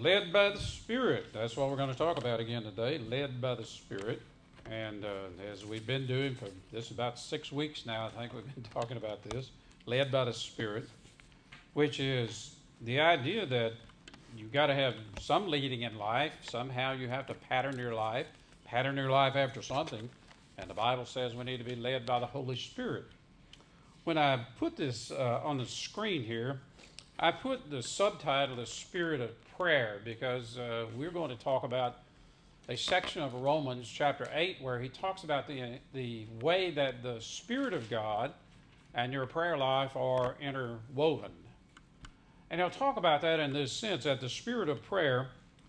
Led by the Spirit. That's what we're going to talk about again today, led by the Spirit. And as we've been doing for this about 6 weeks now, I think we've been talking about this, led by the Spirit, which is the idea that you've got to have some leading in life. Somehow you have to pattern your life after something. And the Bible says we need to be led by the Holy Spirit. When I put this on the screen here, I put the subtitle, The Spirit of Prayer, because we're going to talk about a section of Romans chapter 8 where he talks about the way that the Spirit of God and your prayer life are interwoven. And he'll talk about that in this sense, that the Spirit of prayer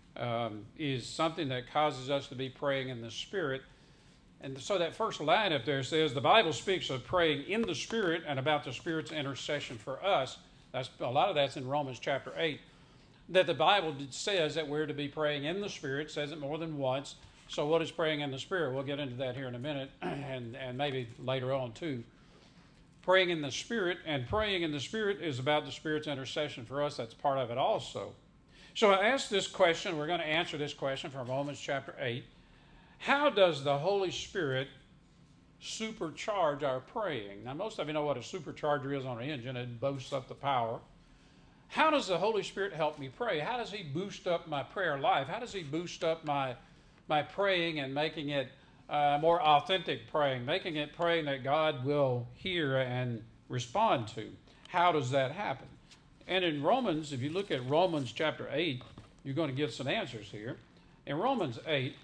is something that causes us to be praying in the Spirit. And so that first line up there says, the Bible speaks of praying in the Spirit and about the Spirit's intercession for us. A lot of that's in Romans chapter 8. That the Bible says that we're to be praying in the Spirit, says it more than once. So what is praying in the Spirit? We'll get into that here in a minute, and maybe later on too. Praying in the Spirit, and praying in the Spirit is about the Spirit's intercession for us. That's part of it also. So I asked this question, we're going to answer this question from Romans chapter 8. How does the Holy Spirit supercharge our praying? Now, most of you know what a supercharger is on an engine. It boosts up the power. How does the Holy Spirit help me pray? How does he boost up my prayer life? How does he boost up my praying and making it more authentic praying, making it praying that God will hear and respond to? How does that happen? And in Romans, if you look at Romans chapter 8, you're going to get some answers here. In Romans 8,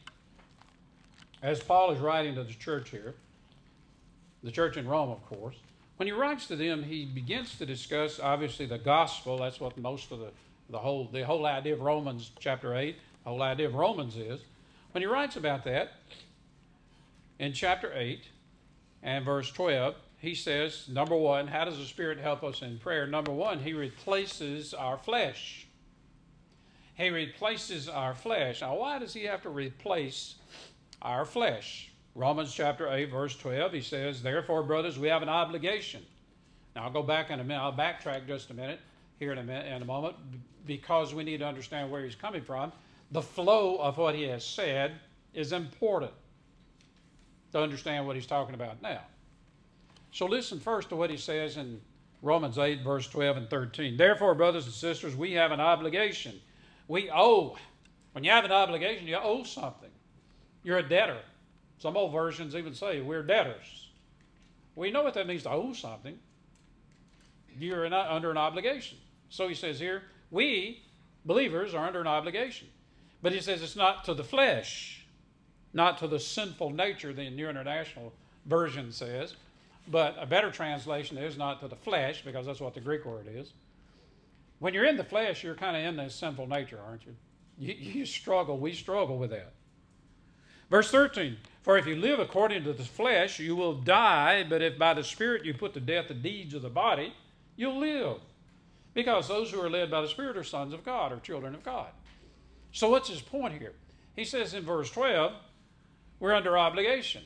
as Paul is writing to the church here, the church in Rome, of course, when he writes to them, he begins to discuss, obviously, the gospel. That's what most of the whole idea of Romans chapter 8, the whole idea of Romans is. When he writes about that, in chapter 8 and verse 12, he says, number one, how does the Spirit help us in prayer? Number one, he replaces our flesh. He replaces our flesh. Now, why does he have to replace our flesh? Romans chapter 8, verse 12, he says, therefore, brothers, we have an obligation. Now, I'll go back in a minute. I'll backtrack just a minute, here in a moment, because we need to understand where he's coming from. The flow of what he has said is important to understand what he's talking about now. So listen first to what he says in Romans 8, verse 12 and 13. Therefore, brothers and sisters, we have an obligation. We owe. When you have an obligation, you owe something. You're a debtor. Some old versions even say we're debtors. We know what that means to owe something. You're not under an obligation. So he says here, we, believers, are under an obligation. But he says it's not to the flesh, not to the sinful nature, the New International Version says. But a better translation is not to the flesh, because that's what the Greek word is. When you're in the flesh, you're kind of in the sinful nature, aren't you? We struggle with that. Verse 13, for if you live according to the flesh, you will die, but if by the Spirit you put to death the deeds of the body, you'll live. Because those who are led by the Spirit are sons of God, or children of God. So what's his point here? He says in verse 12, we're under obligation.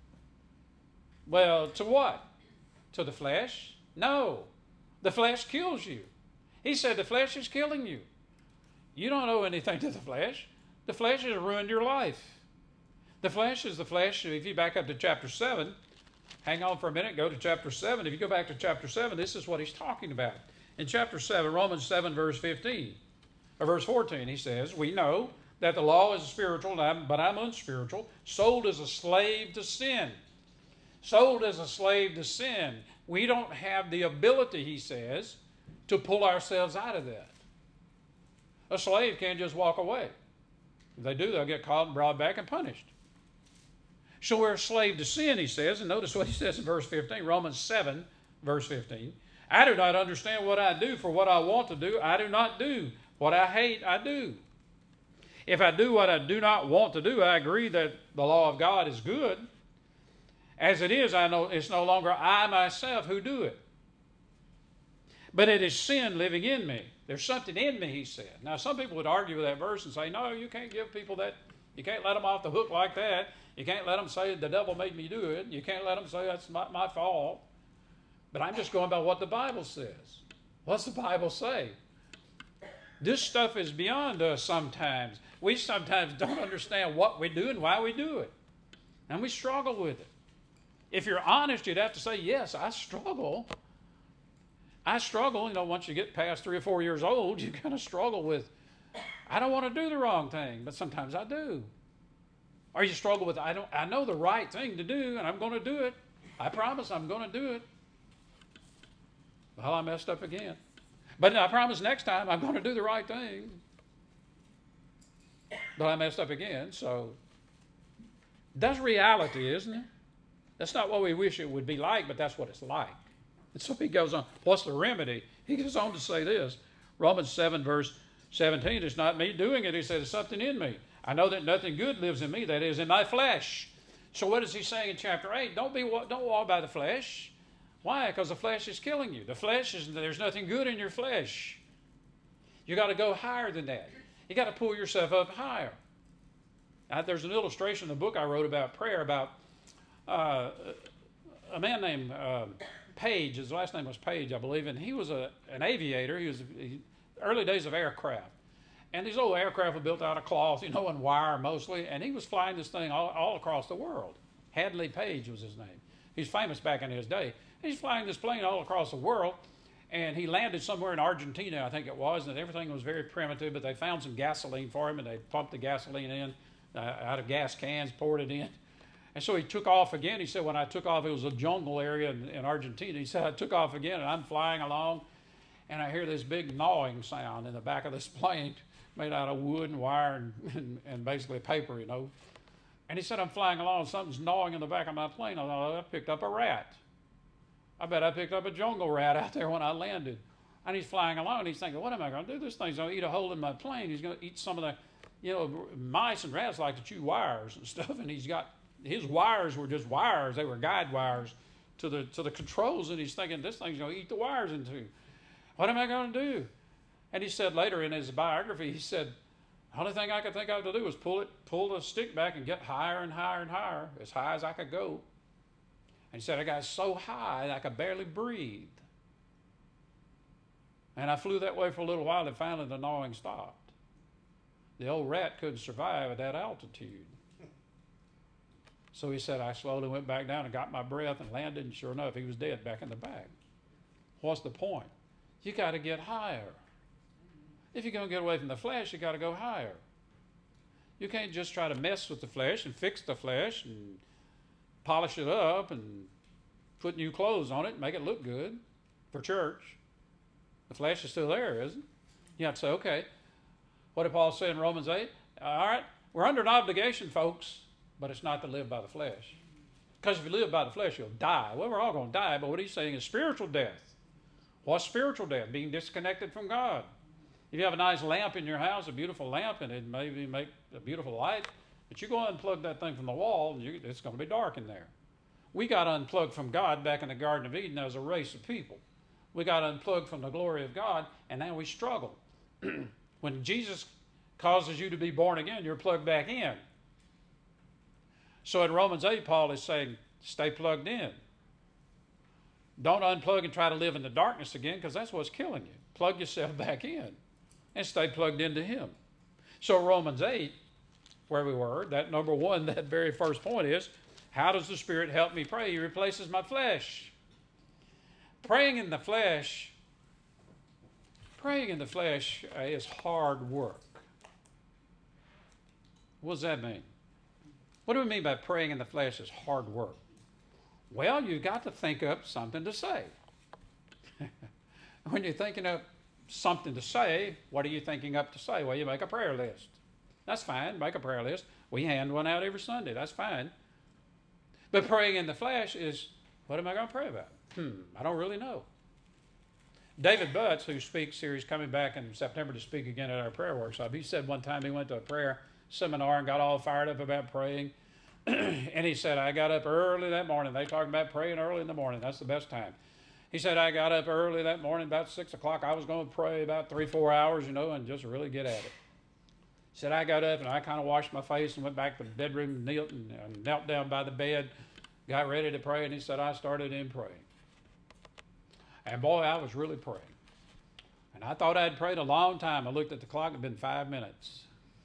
Well, to what? To the flesh? No. The flesh kills you. He said the flesh is killing you. You don't owe anything to the flesh. The flesh has ruined your life. The flesh is the flesh. If you back up to chapter 7, hang on for a minute, go to chapter 7. If you go back to chapter 7, this is what he's talking about. In chapter 7, Romans 7, verse 15, or verse 14, he says, we know that the law is spiritual, but I'm unspiritual, sold as a slave to sin. Sold as a slave to sin. We don't have the ability, he says, to pull ourselves out of that. A slave can't just walk away. If they do, they'll get caught and brought back and punished. So we're a slave to sin, he says, and notice what he says in verse 15, Romans 7, verse 15. I do not understand what I do, for what I want to do, I do not do. What I hate, I do. If I do what I do not want to do, I agree that the law of God is good. As it is, I know it's no longer I myself who do it, but it is sin living in me. There's something in me, he said. Now, some people would argue with that verse and say, no, you can't give people that. You can't let them off the hook like that. You can't let them say the devil made me do it. You can't let them say that's my fault. But I'm just going by what the Bible says. What's the Bible say? This stuff is beyond us sometimes. We sometimes don't understand what we do and why we do it. And we struggle with it. If you're honest, you'd have to say, yes, I struggle. I struggle, once you get past 3 or 4 years old, you kind of struggle with, I don't want to do the wrong thing, but sometimes I do. Or you struggle with, I know the right thing to do, and I'm going to do it. I promise I'm going to do it. Well, I messed up again. But I promise next time I'm going to do the right thing. But I messed up again, so that's reality, isn't it? That's not what we wish it would be like, but that's what it's like. And so he goes on, what's the remedy? He goes on to say this, Romans 7, verse 17, it's not me doing it. He said, it's something in me. I know that nothing good lives in me, that is, in my flesh. So what is he saying in chapter 8? Don't walk by the flesh. Why? Because the flesh is killing you. There's nothing good in your flesh. You got to go higher than that. You got to pull yourself up higher. There's an illustration in the book I wrote about prayer about a man named Page. His last name was Page, I believe, and he was an aviator. He was early days of aircraft. And these old aircraft were built out of cloth, and wire mostly, and he was flying this thing all across the world. Hadley Page was his name. He's famous back in his day. He's flying this plane all across the world, and he landed somewhere in Argentina, I think it was, and everything was very primitive, but they found some gasoline for him, and they pumped the gasoline in out of gas cans, poured it in. And so he took off again. He said, when I took off, it was a jungle area in Argentina. He said, I took off again, and I'm flying along, and I hear this big gnawing sound in the back of this plane made out of wood and wire and basically paper, And he said, I'm flying along, something's gnawing in the back of my plane. I thought, I picked up a rat. I bet I picked up a jungle rat out there when I landed. And he's flying along, and he's thinking, what am I going to do? This thing's going to eat a hole in my plane. He's going to eat some of the, mice and rats like to chew wires and stuff, and his wires were just wires. They were guide wires to the controls, and he's thinking, this thing's going to eat the wires in two. What am I going to do? And he said later in his biography, he said, the only thing I could think of to do was pull the stick back and get higher and higher and higher, as high as I could go. And he said, I got so high I could barely breathe. And I flew that way for a little while, and finally the gnawing stopped. The old rat couldn't survive at that altitude. So he said, I slowly went back down and got my breath and landed, and sure enough, he was dead back in the bag. What's the point? You got to get higher. If you're going to get away from the flesh, you got to go higher. You can't just try to mess with the flesh and fix the flesh and polish it up and put new clothes on it and make it look good for church. The flesh is still there, isn't it? You have to say, okay, what did Paul say in Romans 8? All right, we're under an obligation, folks, but it's not to live by the flesh. Because if you live by the flesh, you'll die. Well, we're all going to die, but what he's saying is spiritual death. What's spiritual death? Being disconnected from God. If you have a nice lamp in your house, a beautiful lamp, and it maybe make a beautiful light, but you go and unplug that thing from the wall, and it's going to be dark in there. We got unplugged from God back in the Garden of Eden as a race of people. We got unplugged from the glory of God, and now we struggle. When Jesus causes you to be born again, you're plugged back in. So in Romans 8, Paul is saying, stay plugged in. Don't unplug and try to live in the darkness again, because that's what's killing you. Plug yourself back in and stay plugged into him. So Romans 8, where we were, that number one, that very first point is, how does the Spirit help me pray? He replaces my flesh. Praying in the flesh is hard work. What does that mean? What do we mean by praying in the flesh is hard work? Well, you've got to think up something to say. When you're thinking up something to say, what are you thinking up to say? Well, you make a prayer list. That's fine. Make a prayer list. We hand one out every Sunday. That's fine. But praying in the flesh is, what am I going to pray about? I don't really know. David Butts, who speaks here, he's coming back in September to speak again at our prayer workshop. He said one time he went to a prayer seminar and got all fired up about praying. And he said, I got up early that morning. They talking about praying early in the morning. That's the best time. He said, I got up early that morning, about 6 o'clock. I was going to pray about 3-4 hours, and just really get at it. He said, I got up and I kind of washed my face and went back to the bedroom, knelt down by the bed, got ready to pray, and he said, I started in praying. And boy, I was really praying. And I thought I'd prayed a long time. I looked at the clock, it had been 5 minutes.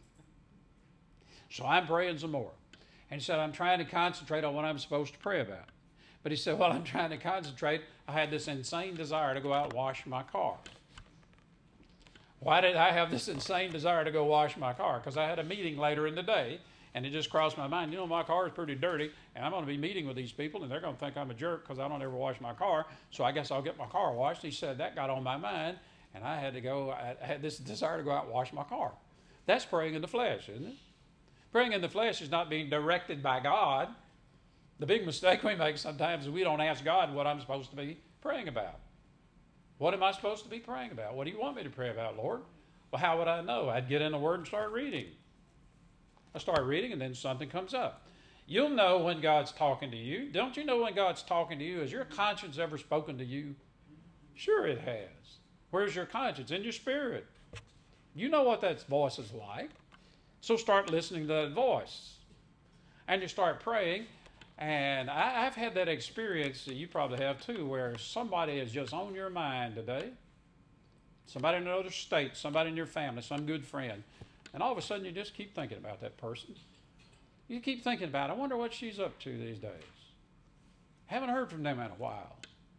So I'm praying some more. And he said, I'm trying to concentrate on what I'm supposed to pray about. But he said, while I'm trying to concentrate, I had this insane desire to go out and wash my car. Why did I have this insane desire to go wash my car? Because I had a meeting later in the day, and it just crossed my mind, my car is pretty dirty, and I'm going to be meeting with these people, and they're going to think I'm a jerk because I don't ever wash my car, so I guess I'll get my car washed. He said that got on my mind, and I had this desire to go out and wash my car. That's praying in the flesh, isn't it? Praying in the flesh is not being directed by God. The big mistake we make sometimes is we don't ask God what I'm supposed to be praying about. What am I supposed to be praying about? What do you want me to pray about, Lord? Well, how would I know? I'd get in the Word and start reading. I start reading, and then something comes up. You'll know when God's talking to you. Don't you know when God's talking to you? Has your conscience ever spoken to you? Sure it has. Where's your conscience? In your spirit. You know what that voice is like. So start listening to that voice. And you start praying. And I've had that experience, you probably have too, where somebody is just on your mind today. Somebody in another state, somebody in your family, some good friend. And all of a sudden you just keep thinking about that person. You keep thinking about, I wonder what she's up to these days. Haven't heard from them in a while.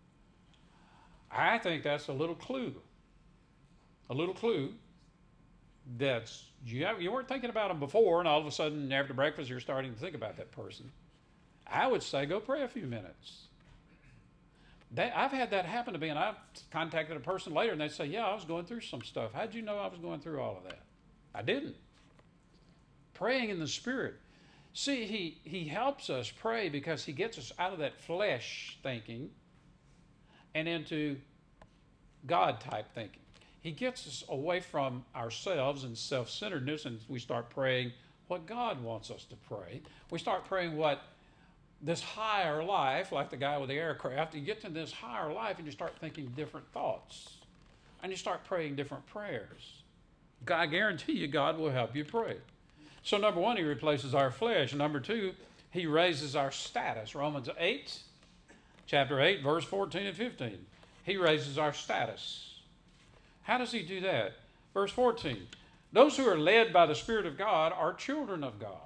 I think that's a little clue. A little clue that's, you weren't thinking about them before, and all of a sudden after breakfast you're starting to think about that person. I would say go pray a few minutes. I've had that happen to me, and I've contacted a person later, and they say, yeah, I was going through some stuff. How'd you know I was going through all of that? I didn't. Praying in the Spirit. See, he helps us pray because he gets us out of that flesh thinking and into God-type thinking. He gets us away from ourselves and self-centeredness, and we start praying what God wants us to pray. We start praying what this higher life, like the guy with the aircraft, you get to this higher life and you start thinking different thoughts. And you start praying different prayers. I guarantee you God will help you pray. So number one, he replaces our flesh. Number two, he raises our status. Romans 8, chapter 8, verse 14 and 15. He raises our status. How does he do that? Verse 14, those who are led by the Spirit of God are children of God.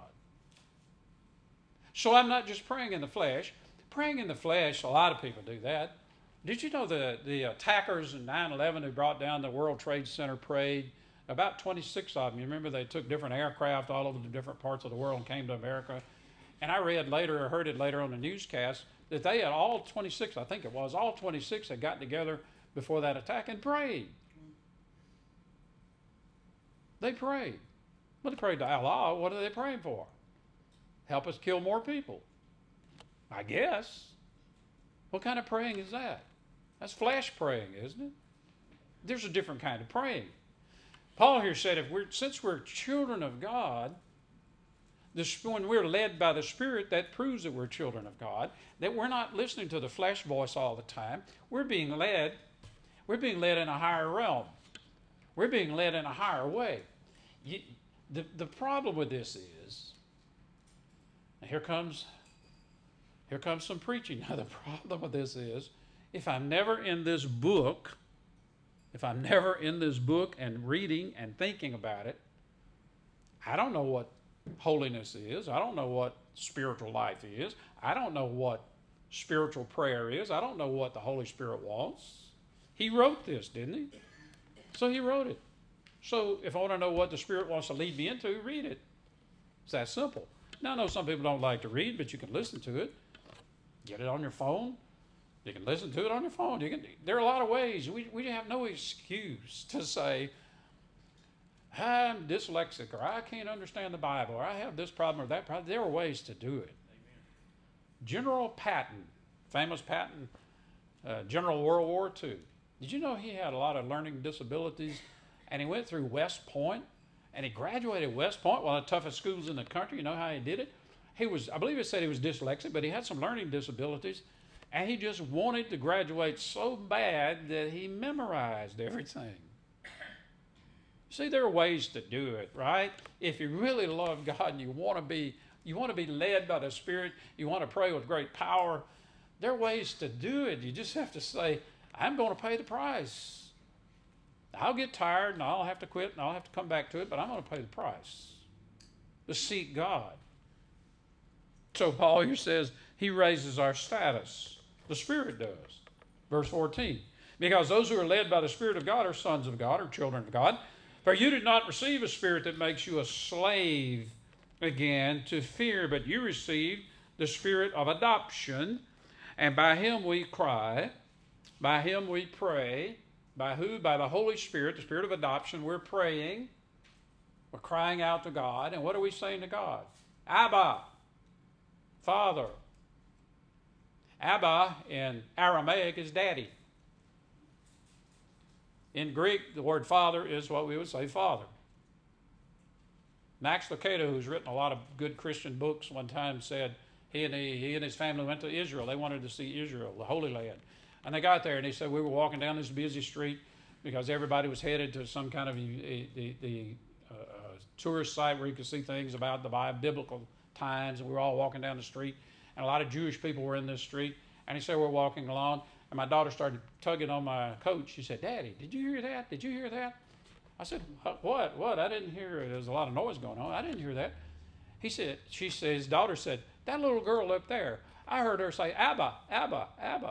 So I'm not just praying in the flesh. Praying in the flesh, a lot of people do that. Did you know the attackers in 9/11 who brought down the World Trade Center prayed? About 26 of them. You remember they took different aircraft all over the different parts of the world and came to America. And I read later, or heard it later on the newscast, that they had all 26, I think it was, all 26 had gotten together before that attack and prayed. They prayed. Well, they prayed to Allah. What are they praying for? Help us kill more people. I guess. What kind of praying is that? That's flesh praying, isn't it? There's a different kind of praying. Paul here said, since we're children of God, when we're led by the Spirit, that proves that we're children of God, that we're not listening to the flesh voice all the time. We're being led in a higher realm. We're being led in a higher way. The problem with this is, here comes some preaching. Now the problem with this is, if I'm never in this book and reading and thinking about it, I don't know what holiness is. I don't know what spiritual life is. I don't know what spiritual prayer is. I don't know what the Holy Spirit wants. He wrote this, didn't he? So he wrote it. So if I want to know what the Spirit wants to lead me into, read it. It's that simple. Now, I know some people don't like to read, but you can listen to it. Get it on your phone. You can listen to it on your phone. There are a lot of ways. We have no excuse to say, I'm dyslexic, or I can't understand the Bible, or I have this problem or that problem. There are ways to do it. Amen. General Patton, famous Patton, General World War II. Did you know he had a lot of learning disabilities? And he went through West Point, and he graduated West Point, one of the toughest schools in the country. You know how he did it? I believe it said he was dyslexic, but he had some learning disabilities, and he just wanted to graduate so bad that he memorized everything. See, there are ways to do it, right? If you really love God and you want to be led by the Spirit, you want to pray with great power, there are ways to do it. You just have to say, I'm going to pay the price. I'll get tired and I'll have to quit and I'll have to come back to it, but I'm going to pay the price to seek God. So Paul here says he raises our status. The Spirit does. Verse 14. Because those who are led by the Spirit of God are sons of God or children of God. For you did not receive a spirit that makes you a slave again to fear, but you received the Spirit of adoption, and by him we cry, by him we pray. By who? By the Holy Spirit, the Spirit of adoption. We're praying. We're crying out to God. And what are we saying to God? Abba, Father. Abba in Aramaic is daddy. In Greek, the word father is what we would say father. Max Lucado, who's written a lot of good Christian books, one time said he and his family went to Israel. They wanted to see Israel, the Holy Land. And they got there, and he said, we were walking down this busy street because everybody was headed to some kind of tourist site where you could see things about the biblical times, and we were all walking down the street, and a lot of Jewish people were in this street. And he said, we're walking along, and my daughter started tugging on my coat. She said, Daddy, did you hear that? Did you hear that? I said, what? What? I didn't hear it. There was a lot of noise going on. I didn't hear that. His daughter said, that little girl up there, I heard her say, Abba, Abba, Abba.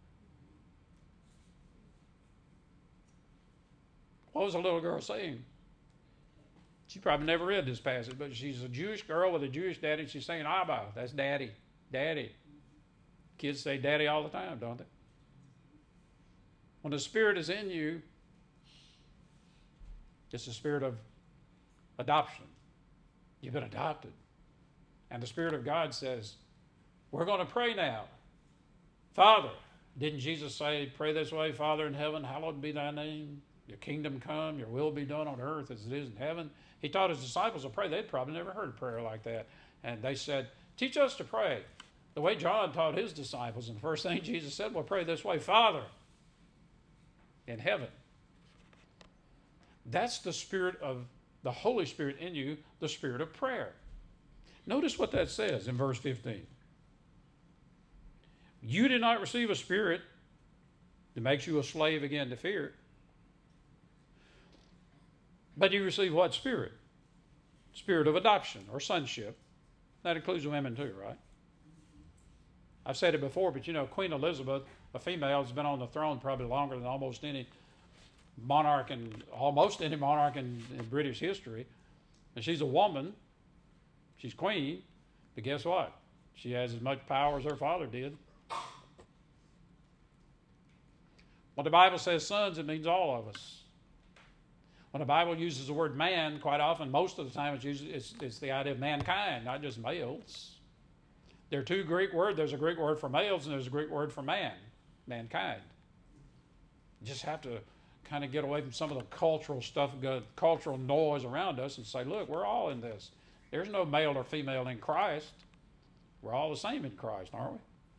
What was the little girl saying? She probably never read this passage, but she's a Jewish girl with a Jewish daddy. She's saying, Abba, that's daddy, daddy. Kids say daddy all the time, don't they? When the Spirit is in you, it's the Spirit of adoption. You've been adopted. And the Spirit of God says, we're going to pray now. Father, didn't Jesus say, pray this way, Father in heaven, hallowed be thy name. Your kingdom come, your will be done on earth as it is in heaven. He taught his disciples to pray. They'd probably never heard a prayer like that. And they said, teach us to pray the way John taught his disciples. And the first thing Jesus said, well, pray this way, Father in heaven. That's the Spirit of the Holy Spirit in you, the Spirit of prayer. Notice what that says in verse 15. You did not receive a spirit that makes you a slave again to fear, but you receive what spirit? Spirit of adoption or sonship. That includes women too, right? I've said it before, but you know, Queen Elizabeth, a female, has been on the throne probably longer than almost any monarch in British history. And she's a woman. She's queen. But guess what? She has as much power as her father did. When the Bible says sons, it means all of us. When the Bible uses the word man, quite often, most of the time, it's the idea of mankind, not just males. There are two Greek words. There's a Greek word for males and there's a Greek word for man, mankind. You just have to kind of get away from some of the cultural stuff, cultural noise around us and say, look, we're all in this. There's no male or female in Christ. We're all the same in Christ, aren't we?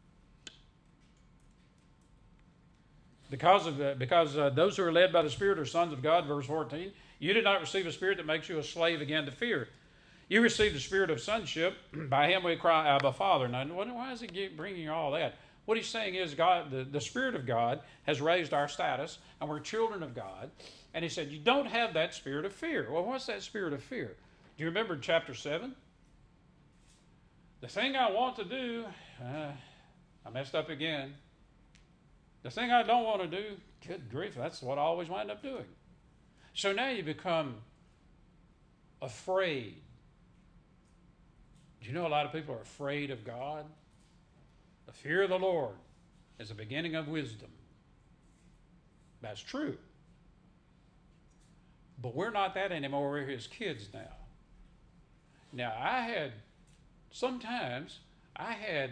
Because those who are led by the Spirit are sons of God, verse 14. You did not receive a spirit that makes you a slave again to fear. You received the spirit of sonship. By him we cry, Abba, Father. Now, why is he bringing all that? What he's saying is God, the Spirit of God has raised our status, and we're children of God. And he said, you don't have that spirit of fear. Well, what's that spirit of fear? Do you remember chapter 7? The thing I want to do, I messed up again. The thing I don't want to do, good grief, that's what I always wind up doing. So now you become afraid. Do you know a lot of people are afraid of God? The fear of the Lord is the beginning of wisdom. That's true. But we're not that anymore. We're his kids now. Now, sometimes I had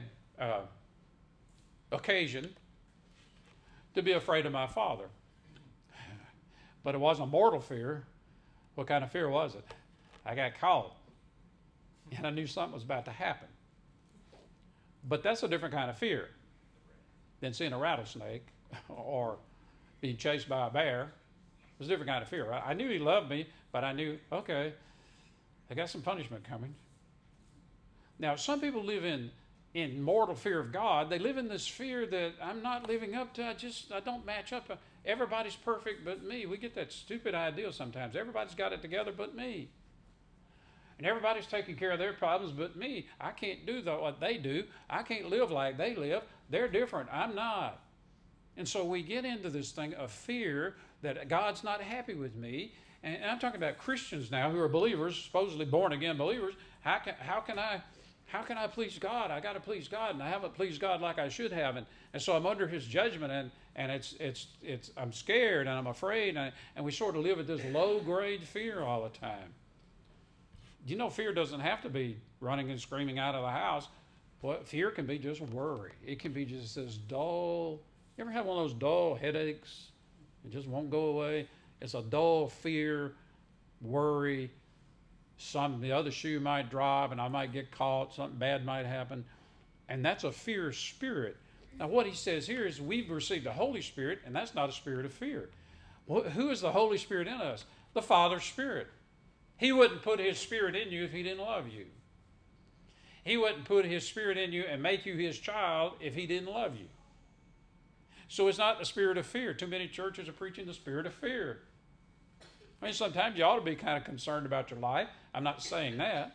occasion to be afraid of my father. But it wasn't a mortal fear. What kind of fear was it? I got caught, and I knew something was about to happen. But that's a different kind of fear than seeing a rattlesnake or being chased by a bear. It was a different kind of fear. I knew he loved me, but I knew, okay, I got some punishment coming. Now, some people live in mortal fear of God. They live in this fear that I'm not living up to. I don't match up. Everybody's perfect but me. We get that stupid idea sometimes. Everybody's got it together but me. And everybody's taking care of their problems but me. I can't do what they do. I can't live like they live. They're different. I'm not. And so we get into this thing of fear that God's not happy with me. And I'm talking about Christians now who are believers, supposedly born again believers. How can I please God? I got to please God, and I haven't pleased God like I should have, and so I'm under His judgment, and it's I'm scared and I'm afraid, and we sort of live with this low grade fear all the time. You know, fear doesn't have to be running and screaming out of the house. Well, fear can be just worry. It can be just this dull. You ever have one of those dull headaches? It just won't go away. It's a dull fear, worry. The other shoe might drop and I might get caught. Something bad might happen. And that's a fear spirit. Now what he says here is we've received the Holy Spirit, and that's not a spirit of fear. Well, who is the Holy Spirit in us? The Father's Spirit. He wouldn't put His Spirit in you if He didn't love you. He wouldn't put His Spirit in you and make you His child if He didn't love you. So it's not the spirit of fear. Too many churches are preaching the spirit of fear. I mean, sometimes you ought to be kind of concerned about your life. I'm not saying that.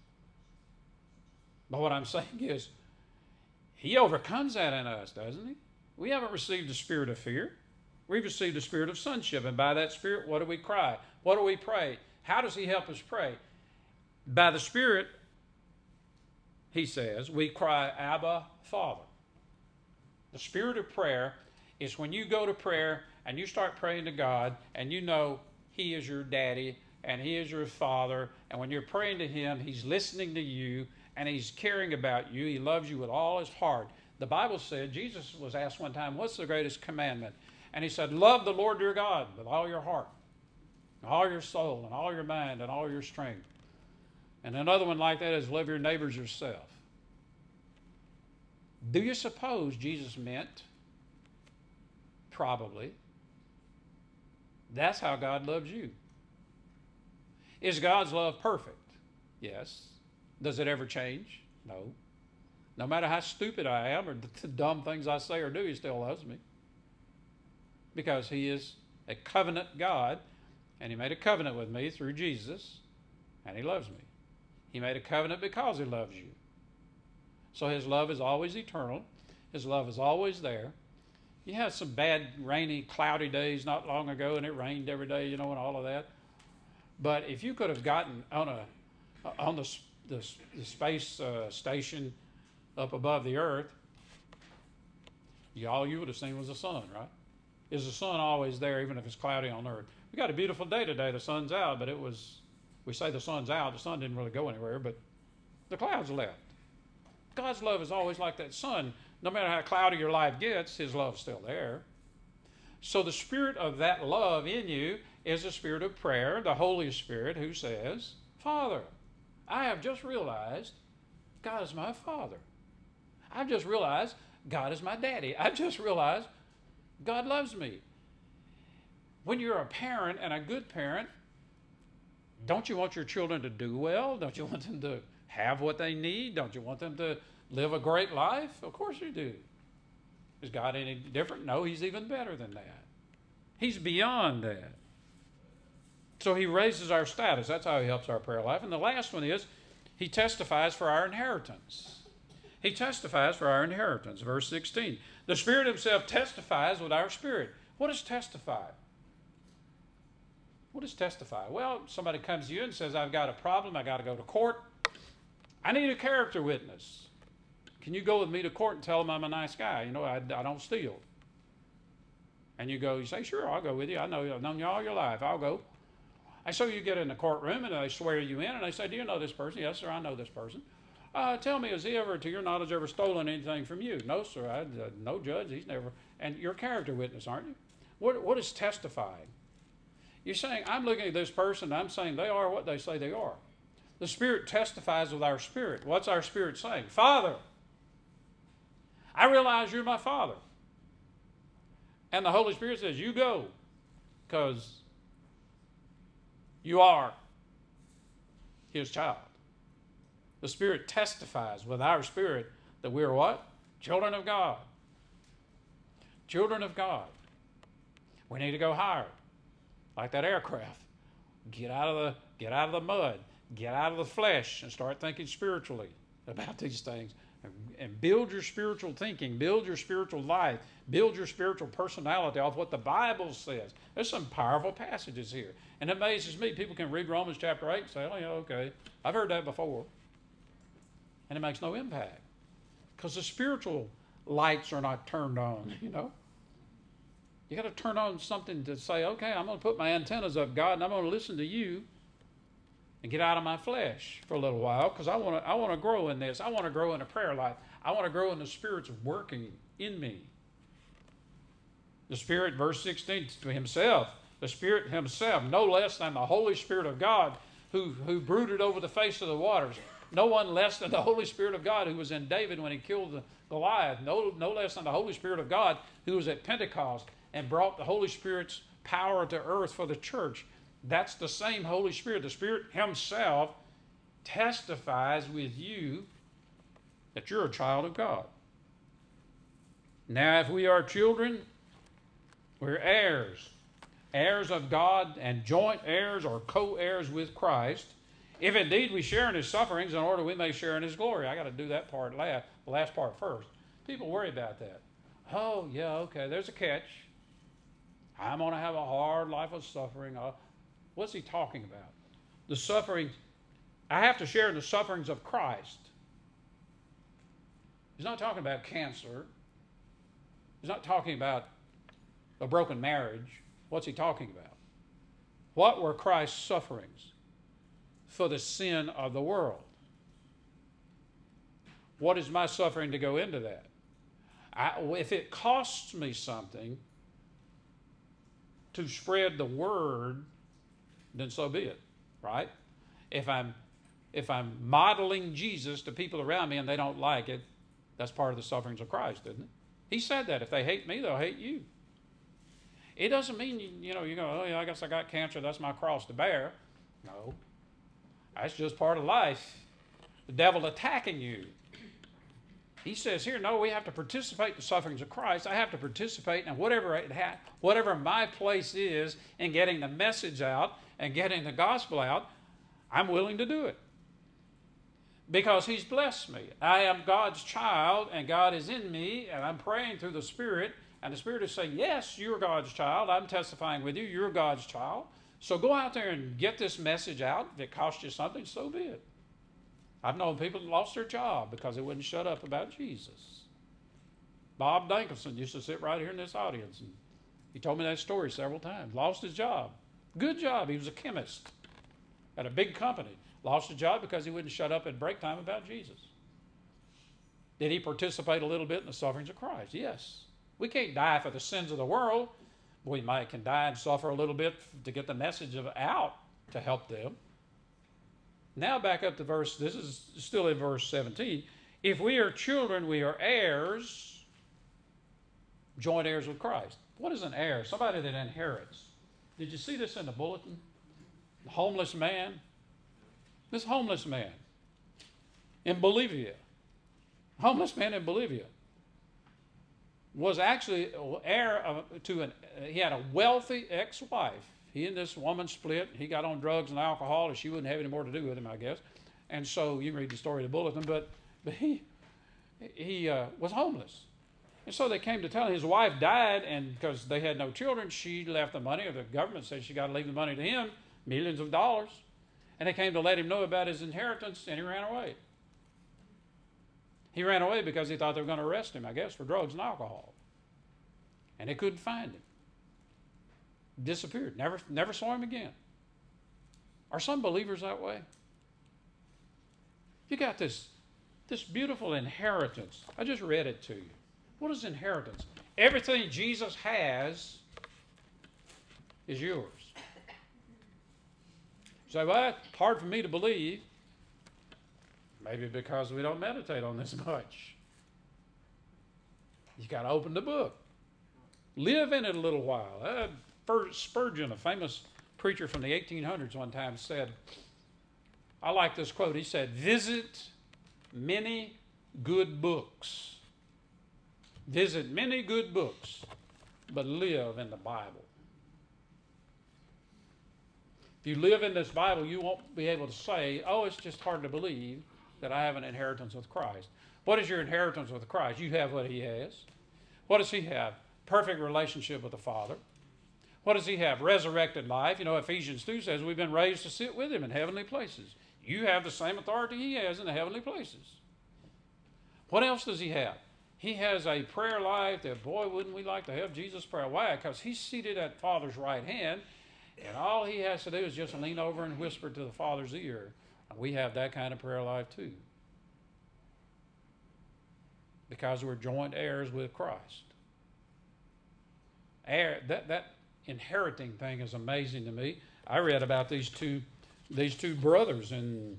But what I'm saying is, He overcomes that in us, doesn't He? We haven't received the spirit of fear. We've received the spirit of sonship. And by that spirit, what do we cry? What do we pray? How does He help us pray? By the Spirit, He says, we cry, Abba, Father. The spirit of prayer is when you go to prayer and you start praying to God and you know He is your daddy and He is your father. And when you're praying to Him, He's listening to you and He's caring about you. He loves you with all His heart. The Bible said, Jesus was asked one time, what's the greatest commandment? And He said, love the Lord your God with all your heart, and all your soul, and all your mind, and all your strength. And another one like that is love your neighbors yourself. Do you suppose Jesus meant? Probably. That's how God loves you. Is God's love perfect? Yes. Does it ever change? No. No matter how stupid I am or the dumb things I say or do, He still loves me. Because He is a covenant God, and He made a covenant with me through Jesus, and He loves me. He made a covenant because He loves you. So His love is always eternal. His love is always there. You had some bad, rainy, cloudy days not long ago, and it rained every day, and all of that. But if you could have gotten on the space station up above the Earth, all you would have seen was the sun, right? Is the sun always there, even if it's cloudy on Earth? We got a beautiful day today. The sun's out, but we say the sun's out. The sun didn't really go anywhere, but the clouds left. God's love is always like that sun. No matter how cloudy your life gets, His love's still there. So the spirit of that love in you is the spirit of prayer, the Holy Spirit, who says, Father, I have just realized God is my Father. I've just realized God is my daddy. I've just realized God loves me. When you're a parent and a good parent, don't you want your children to do well? Don't you want them to have what they need? Don't you want them to live a great life? Of course you do. Is God any different? No, He's even better than that. He's beyond that. So He raises our status. That's how He helps our prayer life. And the last one is He testifies for our inheritance. He testifies for our inheritance. Verse 16. The Spirit Himself testifies with our spirit. What does testify? What does testify? Well, somebody comes to you and says, I've got a problem. I got to go to court. I need a character witness. Can you go with me to court and tell them I'm a nice guy? I don't steal. And you say, sure, I'll go with you. I've known you all your life. I'll go. And so you get in the courtroom and they swear you in and they say, do you know this person? Yes, sir, I know this person. Tell me, has he ever, to your knowledge, ever stolen anything from you? No, sir, no judge, he's never. And you're a character witness, aren't you? What is testifying? You're saying, I'm looking at this person, and I'm saying they are what they say they are. The Spirit testifies with our spirit. What's our spirit saying? Father, I realize you're my Father. And the Holy Spirit says, you go, because you are His child. The Spirit testifies with our spirit that we are what? Children of God. Children of God. We need to go higher, like that aircraft. Get out of the mud, get out of the flesh, and start thinking spiritually about these things. And build your spiritual thinking, build your spiritual life, build your spiritual personality off what the Bible says. There's some powerful passages here. And it amazes me. People can read Romans chapter 8 and say, oh, yeah, okay, I've heard that before. And it makes no impact. Because the spiritual lights are not turned on, you know. You got to turn on something to say, okay, I'm going to put my antennas up, God, and I'm going to listen to you and get out of my flesh for a little while, because I want to grow in this. I want to grow in a prayer life. I want to grow in the Spirit's working in me. The Spirit, verse 16, to himself, the Spirit himself, no less than the Holy Spirit of God who brooded over the face of the waters. No one less than the Holy Spirit of God who was in David when he killed Goliath. No less than the Holy Spirit of God who was at Pentecost and brought the Holy Spirit's power to earth for the church. That's the same Holy Spirit. The Spirit himself testifies with you that you're a child of God. Now, if we are children, we're heirs. Heirs of God and joint heirs or co-heirs with Christ. If indeed we share in his sufferings in order we may share in his glory. I got to do that part last, the last part first. People worry about that. Oh, yeah, okay, there's a catch. I'm going to have a hard life of suffering. What's he talking about? The suffering. I have to share in the sufferings of Christ. He's not talking about cancer. He's not talking about a broken marriage. What's he talking about? What were Christ's sufferings for the sin of the world? What is my suffering to go into that? If it costs me something to spread the word, then so be it, right? If I'm modeling Jesus to people around me and they don't like it, that's part of the sufferings of Christ, isn't it? He said that if they hate me, they'll hate you. It doesn't mean, you go, oh yeah, I guess I got cancer, that's my cross to bear. No. That's just part of life. The devil attacking you. He says here, no, we have to participate in the sufferings of Christ. I have to participate in whatever my place is in getting the message out and getting the gospel out. I'm willing to do it. Because he's blessed me. I am God's child, and God is in me, and I'm praying through the Spirit, and the Spirit is saying, yes, you're God's child. I'm testifying with you. You're God's child. So go out there and get this message out. If it costs you something, so be it. I've known people that lost their job because they wouldn't shut up about Jesus. Bob Dankelson used to sit right here in this audience, and he told me that story several times. Lost his job. Good job. He was a chemist at a big company. Lost his job because he wouldn't shut up at break time about Jesus. Did he participate a little bit in the sufferings of Christ? Yes. We can't die for the sins of the world. We can die and suffer a little bit to get the message out to help them. Now back up to verse, this is still in verse 17. If we are children, we are heirs, joint heirs with Christ. What is an heir? Somebody that inherits. Did you see this in the bulletin? The homeless man. This homeless man in Bolivia, was actually heir he had a wealthy ex-wife. He and this woman split. He got on drugs and alcohol, and she wouldn't have any more to do with him, I guess. And so you can read the story of the bulletin, but he was homeless. And so they came to tell him his wife died, and because they had no children, she left the money, or the government said she got to leave the money to him, millions of dollars. And they came to let him know about his inheritance, and he ran away. He ran away because he thought they were going to arrest him, I guess, for drugs and alcohol. And they couldn't find him. Disappeared. Never saw him again. Are some believers that way? You got this beautiful inheritance. I just read it to you. What is inheritance? Everything Jesus has is yours. You say, well, it's hard for me to believe. Maybe because we don't meditate on this much. You got to open the book. Live in it a little while. Spurgeon, a famous preacher from the 1800s, one time said, I like this quote. He said, visit many good books. Visit many good books, but live in the Bible. If you live in this Bible, you won't be able to say, oh, it's just hard to believe that I have an inheritance with Christ. What is your inheritance with Christ? You have what he has. What does he have? Perfect relationship with the Father. What does he have? Resurrected life. You know, Ephesians 2 says we've been raised to sit with him in heavenly places. You have the same authority he has in the heavenly places. What else does he have? He has a prayer life that, boy, wouldn't we like to have Jesus' prayer. Why? Because he's seated at Father's right hand, and all he has to do is just lean over and whisper to the Father's ear. And we have that kind of prayer life too. Because we're joint heirs with Christ. That inheriting thing is amazing to me. I read about these two brothers in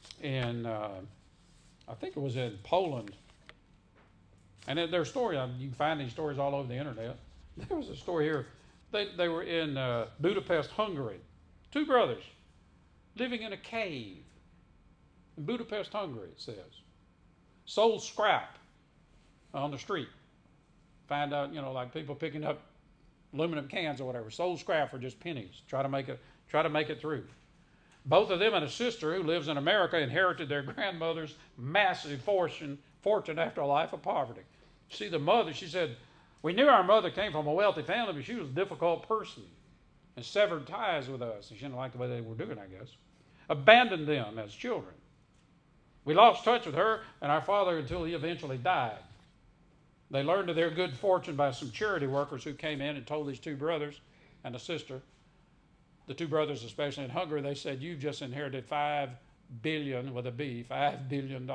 I think it was in Poland. And their story, you can find these stories all over the internet. There was a story here. They were in Budapest, Hungary. Two brothers living in a cave in Budapest, Hungary, it says. Sold scrap on the street. Find out, like people picking up aluminum cans or whatever. Sold scrap for just pennies. Try to make it through. Both of them and a sister who lives in America inherited their grandmother's massive fortune after a life of poverty. See, the mother, she said, we knew our mother came from a wealthy family, but she was a difficult person and severed ties with us. She didn't like the way they were doing, I guess. Abandoned them as children. We lost touch with her and our father until he eventually died. They learned of their good fortune by some charity workers who came in and told these two brothers and a sister, the two brothers especially in Hungary, they said, you've just inherited $5 billion with a B, $5 billion.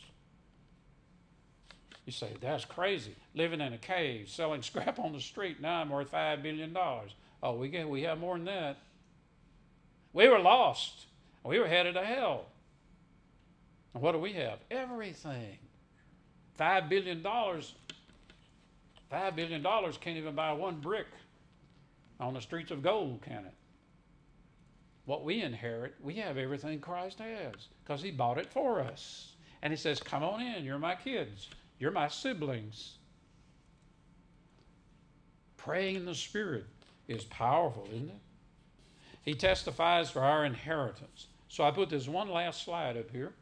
You say, that's crazy. Living in a cave, selling scrap on the street, now I'm worth $5 billion. Oh, we have more than that. We were lost. We were headed to hell. And what do we have? Everything. $5 billion. $5 billion can't even buy one brick on the streets of gold, can it? What we inherit, we have everything Christ has because he bought it for us. And he says, come on in, you're my kids. You're my siblings. Praying in the Spirit is powerful, isn't it? He testifies for our inheritance. So I put this one last slide up here.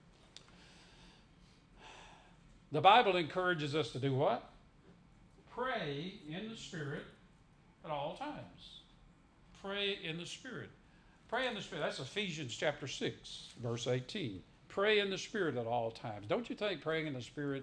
The Bible encourages us to do what? Pray in the Spirit at all times. Pray in the Spirit. Pray in the Spirit. That's Ephesians chapter 6, verse 18. Pray in the Spirit at all times. Don't you think praying in the Spirit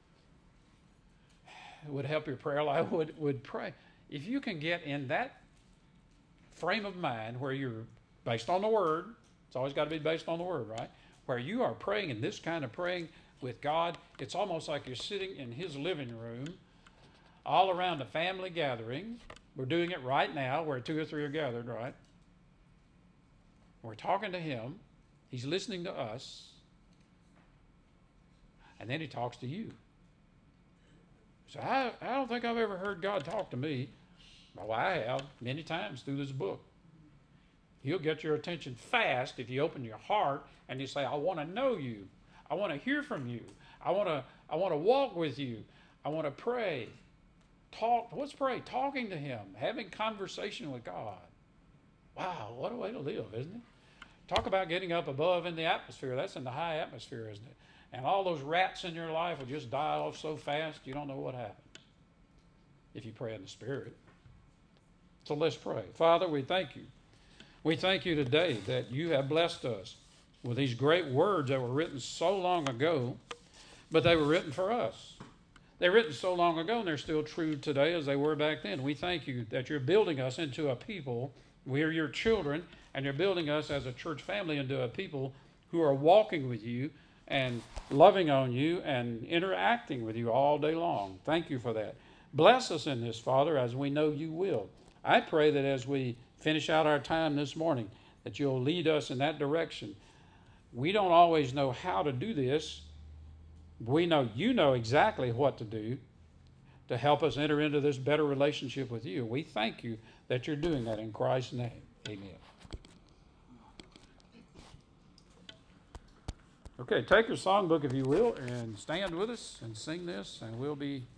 would help your prayer life? Would pray. If you can get in that frame of mind where you're based on the Word, it's always got to be based on the Word, right? Where you are praying in this kind of praying with God, it's almost like you're sitting in His living room all around a family gathering. We're doing it right now where 2 or 3 are gathered, right? We're talking to Him. He's listening to us. And then He talks to you. So I don't think I've ever heard God talk to me. Well, I have many times through this book. He'll get your attention fast if you open your heart and you say, I want to know you. I want to hear from you. I want to walk with you. I want to pray. Talk. What's pray? Talking to Him. Having conversation with God. Wow, what a way to live, isn't it? Talk about getting up above in the atmosphere. That's in the high atmosphere, isn't it? And all those rats in your life will just die off so fast you don't know what happened if you pray in the Spirit. So let's pray. Father, we thank you. We thank you today that you have blessed us with these great words that were written so long ago, but they were written for us. They were written so long ago, and they're still true today as they were back then. We thank you that you're building us into a people. We are your children, and you're building us as a church family into a people who are walking with you and loving on you and interacting with you all day long. Thank you for that. Bless us in this, Father, as we know you will. I pray that as we finish out our time this morning, that you'll lead us in that direction. We don't always know how to do this. We know you know exactly what to do to help us enter into this better relationship with you. We thank you that you're doing that in Christ's name. Amen. Okay, take your songbook, if you will, and stand with us and sing this, and we'll be